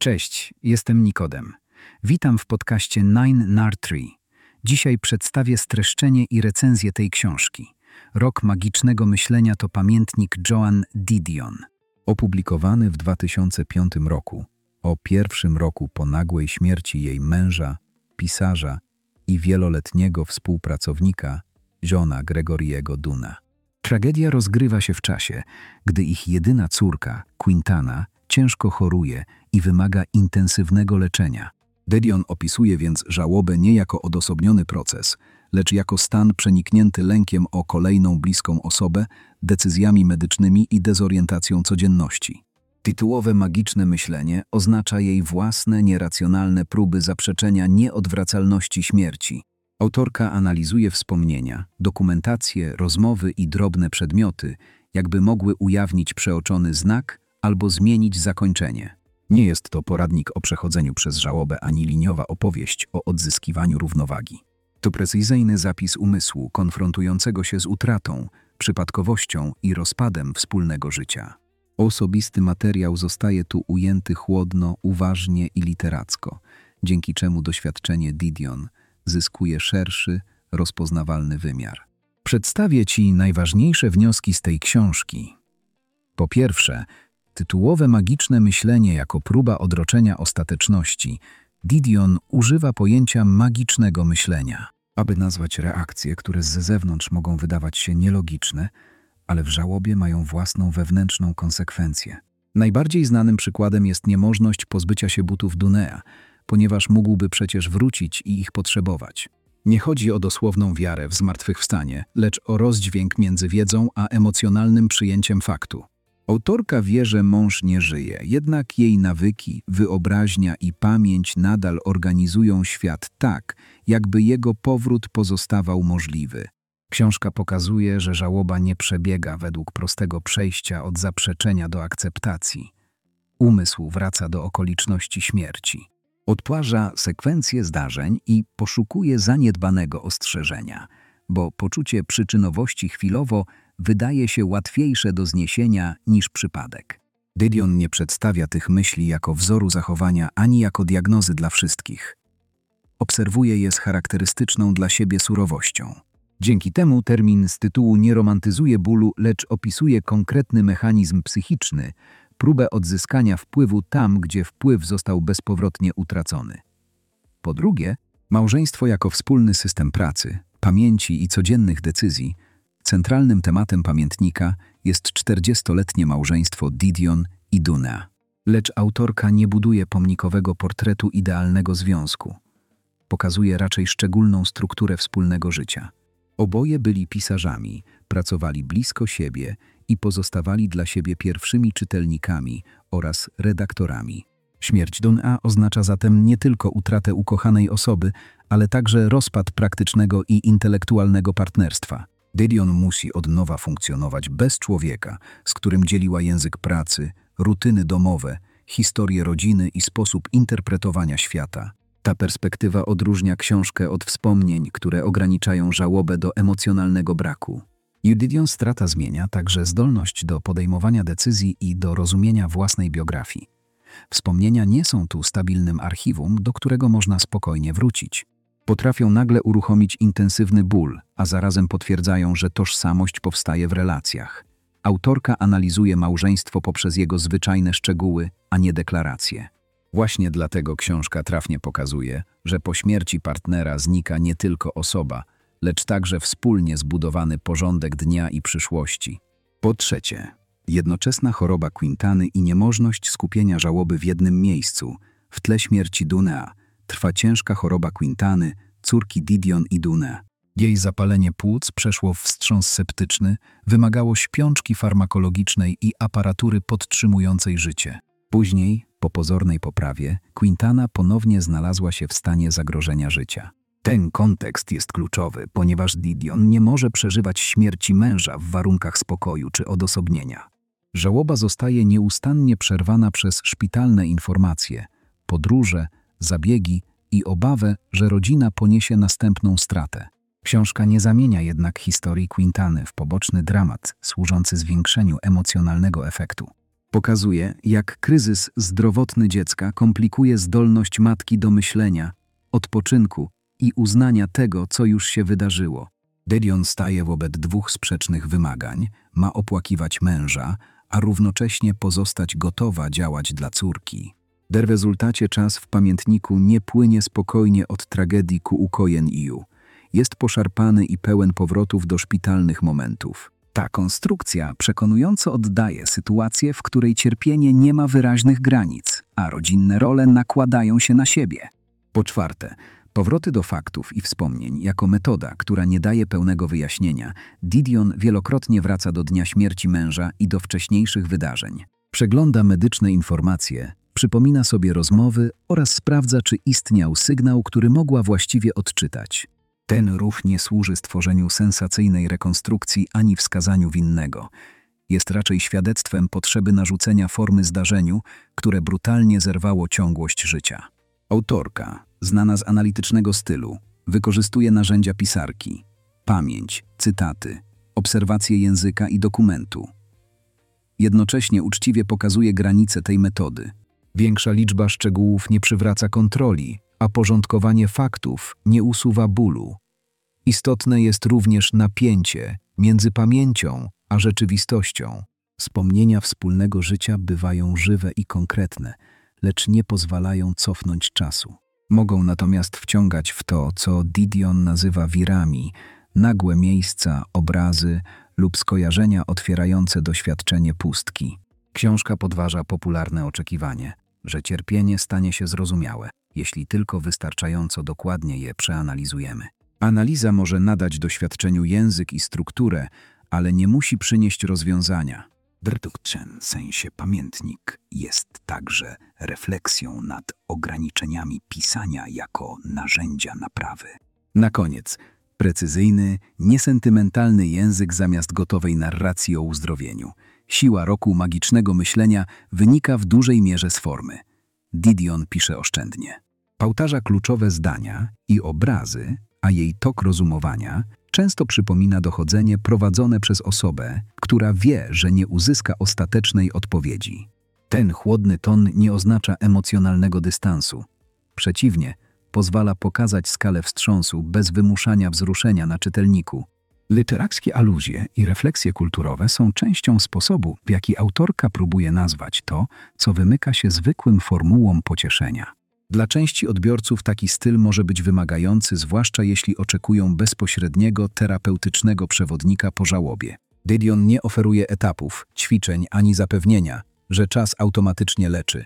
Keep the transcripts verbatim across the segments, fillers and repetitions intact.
Cześć, jestem Nikodem. Witam w podcaście Nine Nard Tree. Dzisiaj przedstawię streszczenie i recenzję tej książki. Rok magicznego myślenia to pamiętnik Joan Didion. Opublikowany w dwa tysiące piątym roku, o pierwszym roku po nagłej śmierci jej męża, pisarza i wieloletniego współpracownika Johna Gregoriego Dunna. Tragedia rozgrywa się w czasie, gdy ich jedyna córka, Quintana, ciężko choruje i wymaga intensywnego leczenia. Didion opisuje więc żałobę nie jako odosobniony proces, lecz jako stan przeniknięty lękiem o kolejną bliską osobę, decyzjami medycznymi i dezorientacją codzienności. Tytułowe magiczne myślenie oznacza jej własne, nieracjonalne próby zaprzeczenia nieodwracalności śmierci. Autorka analizuje wspomnienia, dokumentacje, rozmowy i drobne przedmioty, jakby mogły ujawnić przeoczony znak albo zmienić zakończenie. Nie jest to poradnik o przechodzeniu przez żałobę ani liniowa opowieść o odzyskiwaniu równowagi. To precyzyjny zapis umysłu konfrontującego się z utratą, przypadkowością i rozpadem wspólnego życia. Osobisty materiał zostaje tu ujęty chłodno, uważnie i literacko, dzięki czemu doświadczenie Didion zyskuje szerszy, rozpoznawalny wymiar. Przedstawię Ci najważniejsze wnioski z tej książki. Po pierwsze, tytułowe magiczne myślenie jako próba odroczenia ostateczności. Didion używa pojęcia magicznego myślenia, aby nazwać reakcje, które z zewnątrz mogą wydawać się nielogiczne, ale w żałobie mają własną wewnętrzną konsekwencję. Najbardziej znanym przykładem jest niemożność pozbycia się butów Dunea, ponieważ mógłby przecież wrócić i ich potrzebować. Nie chodzi o dosłowną wiarę w zmartwychwstanie, lecz o rozdźwięk między wiedzą a emocjonalnym przyjęciem faktu. Autorka wie, że mąż nie żyje, jednak jej nawyki, wyobraźnia i pamięć nadal organizują świat tak, jakby jego powrót pozostawał możliwy. Książka pokazuje, że żałoba nie przebiega według prostego przejścia od zaprzeczenia do akceptacji. Umysł wraca do okoliczności śmierci. Odtwarza sekwencję zdarzeń i poszukuje zaniedbanego ostrzeżenia, bo poczucie przyczynowości chwilowo wydaje się łatwiejsze do zniesienia niż przypadek. Didion nie przedstawia tych myśli jako wzoru zachowania ani jako diagnozy dla wszystkich. Obserwuje je z charakterystyczną dla siebie surowością. Dzięki temu termin z tytułu nie romantyzuje bólu, lecz opisuje konkretny mechanizm psychiczny, próbę odzyskania wpływu tam, gdzie wpływ został bezpowrotnie utracony. Po drugie, małżeństwo jako wspólny system pracy, pamięci i codziennych decyzji. Centralnym tematem pamiętnika jest czterdziestoletnie małżeństwo Didion i Dunna. Lecz autorka nie buduje pomnikowego portretu idealnego związku. Pokazuje raczej szczególną strukturę wspólnego życia. Oboje byli pisarzami, pracowali blisko siebie i pozostawali dla siebie pierwszymi czytelnikami oraz redaktorami. Śmierć Dunna oznacza zatem nie tylko utratę ukochanej osoby, ale także rozpad praktycznego i intelektualnego partnerstwa. Didion musi od nowa funkcjonować bez człowieka, z którym dzieliła język pracy, rutyny domowe, historię rodziny i sposób interpretowania świata. Ta perspektywa odróżnia książkę od wspomnień, które ograniczają żałobę do emocjonalnego braku. Didion strata zmienia także zdolność do podejmowania decyzji i do rozumienia własnej biografii. Wspomnienia nie są tu stabilnym archiwum, do którego można spokojnie wrócić. Potrafią nagle uruchomić intensywny ból, a zarazem potwierdzają, że tożsamość powstaje w relacjach. Autorka analizuje małżeństwo poprzez jego zwyczajne szczegóły, a nie deklaracje. Właśnie dlatego książka trafnie pokazuje, że po śmierci partnera znika nie tylko osoba, lecz także wspólnie zbudowany porządek dnia i przyszłości. Po trzecie, jednoczesna choroba Quintany i niemożność skupienia żałoby w jednym miejscu. W tle śmierci Dunna trwa ciężka choroba Quintany, córki Didion i Dunna. Jej zapalenie płuc przeszło w wstrząs septyczny, wymagało śpiączki farmakologicznej i aparatury podtrzymującej życie. Później, po pozornej poprawie, Quintana ponownie znalazła się w stanie zagrożenia życia. Ten kontekst jest kluczowy, ponieważ Didion nie może przeżywać śmierci męża w warunkach spokoju czy odosobnienia. Żałoba zostaje nieustannie przerwana przez szpitalne informacje, podróże, zabiegi i obawę, że rodzina poniesie następną stratę. Książka nie zamienia jednak historii Quintany w poboczny dramat służący zwiększeniu emocjonalnego efektu. Pokazuje, jak kryzys zdrowotny dziecka komplikuje zdolność matki do myślenia, odpoczynku i uznania tego, co już się wydarzyło. Didion staje wobec dwóch sprzecznych wymagań, ma opłakiwać męża, a równocześnie pozostać gotowa działać dla córki. W rezultacie czas w pamiętniku nie płynie spokojnie od tragedii ku ukojen Iu. Jest poszarpany i pełen powrotów do szpitalnych momentów. Ta konstrukcja przekonująco oddaje sytuację, w której cierpienie nie ma wyraźnych granic, a rodzinne role nakładają się na siebie. Po czwarte, powroty do faktów i wspomnień jako metoda, która nie daje pełnego wyjaśnienia. Didion wielokrotnie wraca do dnia śmierci męża i do wcześniejszych wydarzeń. Przegląda medyczne informacje, przypomina sobie rozmowy oraz sprawdza, czy istniał sygnał, który mogła właściwie odczytać. Ten ruch nie służy stworzeniu sensacyjnej rekonstrukcji ani wskazaniu winnego. Jest raczej świadectwem potrzeby narzucenia formy zdarzeniu, które brutalnie zerwało ciągłość życia. Autorka, znana z analitycznego stylu, wykorzystuje narzędzia pisarki, pamięć, cytaty, obserwacje języka i dokumentu. Jednocześnie uczciwie pokazuje granice tej metody. Większa liczba szczegółów nie przywraca kontroli, a porządkowanie faktów nie usuwa bólu. Istotne jest również napięcie między pamięcią a rzeczywistością. Wspomnienia wspólnego życia bywają żywe i konkretne, lecz nie pozwalają cofnąć czasu. Mogą natomiast wciągać w to, co Didion nazywa wirami, nagłe miejsca, obrazy lub skojarzenia otwierające doświadczenie pustki. Książka podważa popularne oczekiwanie, że cierpienie stanie się zrozumiałe, jeśli tylko wystarczająco dokładnie je przeanalizujemy. Analiza może nadać doświadczeniu język i strukturę, ale nie musi przynieść rozwiązania. W tym sensie pamiętnik jest także refleksją nad ograniczeniami pisania jako narzędzia naprawy. Na koniec, precyzyjny, niesentymentalny język zamiast gotowej narracji o uzdrowieniu. Siła roku magicznego myślenia wynika w dużej mierze z formy. Didion pisze oszczędnie. Powtarza kluczowe zdania i obrazy, a jej tok rozumowania często przypomina dochodzenie prowadzone przez osobę, która wie, że nie uzyska ostatecznej odpowiedzi. Ten chłodny ton nie oznacza emocjonalnego dystansu. Przeciwnie, pozwala pokazać skalę wstrząsu bez wymuszania wzruszenia na czytelniku. Literackie aluzje i refleksje kulturowe są częścią sposobu, w jaki autorka próbuje nazwać to, co wymyka się zwykłym formułom pocieszenia. Dla części odbiorców taki styl może być wymagający, zwłaszcza jeśli oczekują bezpośredniego, terapeutycznego przewodnika po żałobie. Didion nie oferuje etapów, ćwiczeń ani zapewnienia, że czas automatycznie leczy.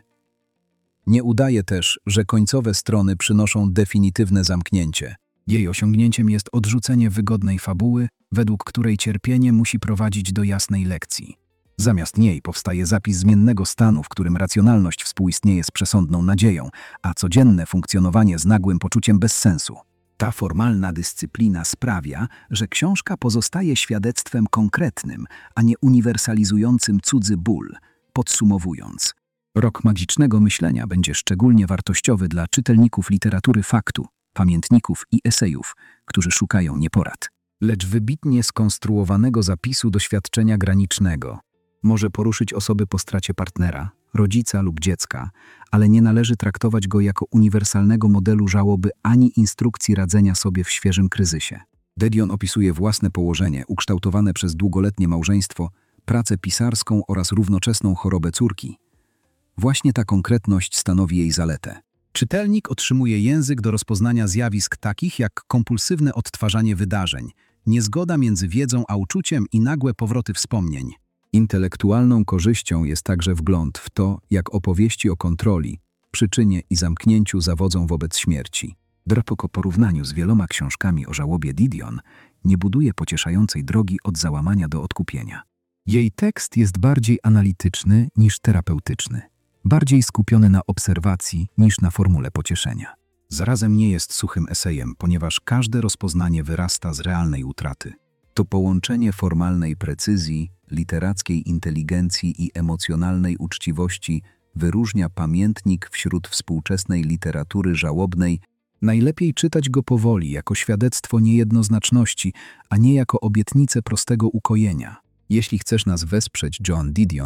Nie udaje też, że końcowe strony przynoszą definitywne zamknięcie. Jej osiągnięciem jest odrzucenie wygodnej fabuły, według której cierpienie musi prowadzić do jasnej lekcji. Zamiast niej powstaje zapis zmiennego stanu, w którym racjonalność współistnieje z przesądną nadzieją, a codzienne funkcjonowanie z nagłym poczuciem bezsensu. Ta formalna dyscyplina sprawia, że książka pozostaje świadectwem konkretnym, a nie uniwersalizującym cudzy ból. Podsumowując, rok magicznego myślenia będzie szczególnie wartościowy dla czytelników literatury faktu, pamiętników i esejów, którzy szukają nie porad, lecz wybitnie skonstruowanego zapisu doświadczenia granicznego. Może poruszyć osoby po stracie partnera, rodzica lub dziecka, ale nie należy traktować go jako uniwersalnego modelu żałoby ani instrukcji radzenia sobie w świeżym kryzysie. Didion opisuje własne położenie, ukształtowane przez długoletnie małżeństwo, pracę pisarską oraz równoczesną chorobę córki. Właśnie ta konkretność stanowi jej zaletę. Czytelnik otrzymuje język do rozpoznania zjawisk takich jak kompulsywne odtwarzanie wydarzeń, niezgoda między wiedzą a uczuciem i nagłe powroty wspomnień. Intelektualną korzyścią jest także wgląd w to, jak opowieści o kontroli, przyczynie i zamknięciu zawodzą wobec śmierci. Po porównaniu z wieloma książkami o żałobie Didion nie buduje pocieszającej drogi od załamania do odkupienia. Jej tekst jest bardziej analityczny niż terapeutyczny, bardziej skupiony na obserwacji niż na formule pocieszenia. Zarazem nie jest suchym esejem, ponieważ każde rozpoznanie wyrasta z realnej utraty. To połączenie formalnej precyzji, literackiej inteligencji i emocjonalnej uczciwości wyróżnia pamiętnik wśród współczesnej literatury żałobnej. Najlepiej czytać go powoli, jako świadectwo niejednoznaczności, a nie jako obietnicę prostego ukojenia. Jeśli chcesz nas wesprzeć, Joan Didion,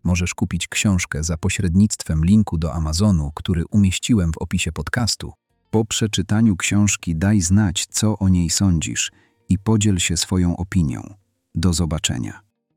Możesz kupić książkę za pośrednictwem linku do Amazonu, który umieściłem w opisie podcastu. Po przeczytaniu książki daj znać, co o niej sądzisz i podziel się swoją opinią. Do zobaczenia.